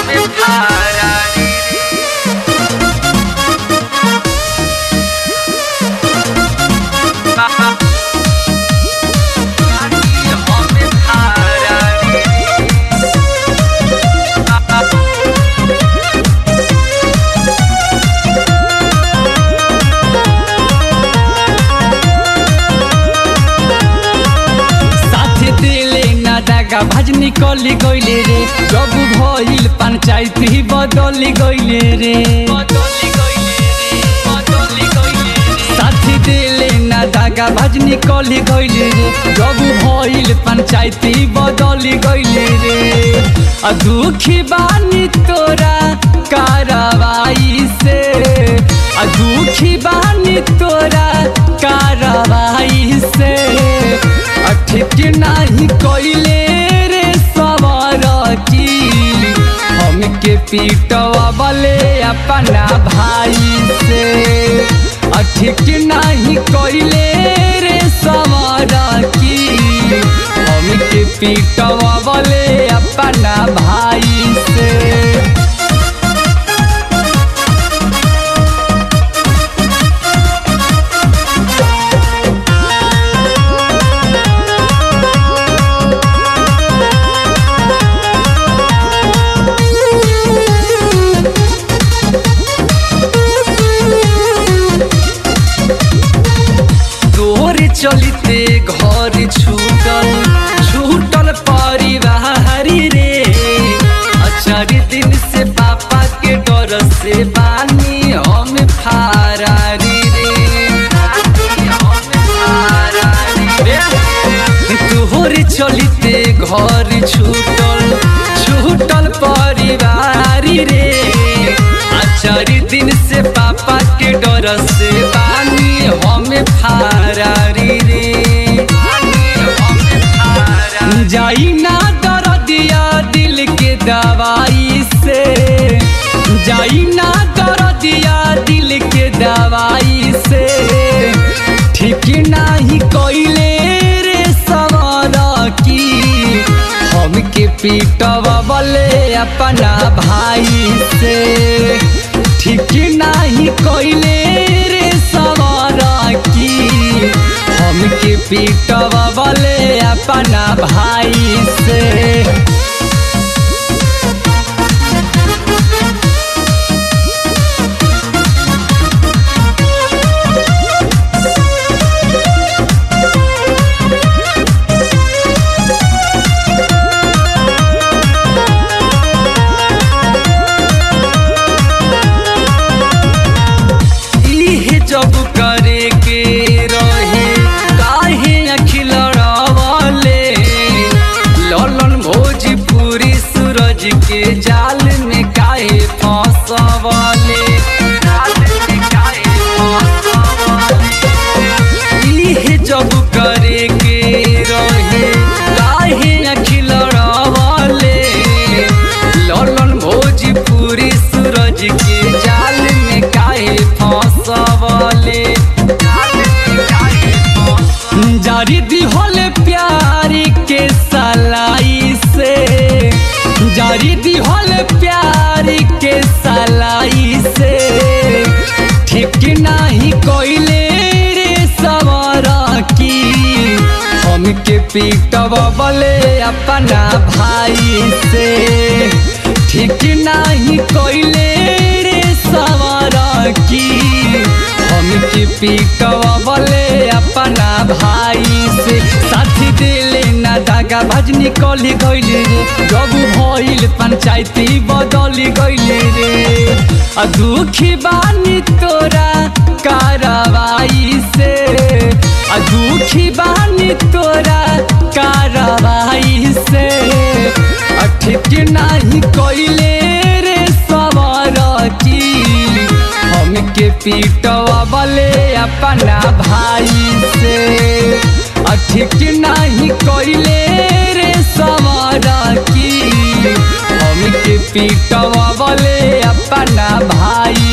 हमें फारा भाज निकली गईले रे जब भइल पंचायत ही बदली गईले रे साथी दिले ना दागा भाज निकली गईले रे जब भइल पंचायत ही बदली गईले रे दुखी बानी तोरा कार्रवाई से दुखी बानी तोरा कार्रवाई से ठीक नहीं कइले रे सवार की हमके पीटवाले अपना भाई से ठीक नहीं कइले रे सवार की हमके पीटवाले अपना भाई से चलते घर छूटल परिवार रे 4 दिन से पापा के डर से बानी हम फरारी रे तोहर चलते घर छूटल परिवार रे 4 दिन से पापा के डर से बानी हम फरारी रे जाई ना दर्दिया दिल के दवाई से जाई ना दर्दिया दिल के दवाई से ठीक नहीं कइले रे सवार की हमके पीटवाले अपना भाई से ठीक नहीं कइले रे सवार की हमके पीटवाले अपना भाई से जब करे के रहे काहे अखिल वाले ललन भोजपुरी सूरज के जाल में काहे फंसवाले जब करे के रहे काहे अखिल वाले ललन भोजपुरी सूरज के जाल में काहे फंसवाले जारी दी होले प्यारी के सलाई से जारी दी होले प्यारी के सलाई से ठीक नहीं कइले रे सवार की हमके पीटवाले अपना भाई से ठीक नहीं कइले रे सवार की हमके पीटवाले अपना भाई से साथी दिले ना दागा भाज निकली गईले रे जब भइल पंचायती बदली गईले रे दुखी बानी तोरा कार्रवाई से दुखी बानी तोरा कार्रवाई से ठीक नहीं कइले रे सवार की हमके पीटवाले अपना भाई से ठीक नहीं कइले रे सवार की हमके पीटवाले अपना भाई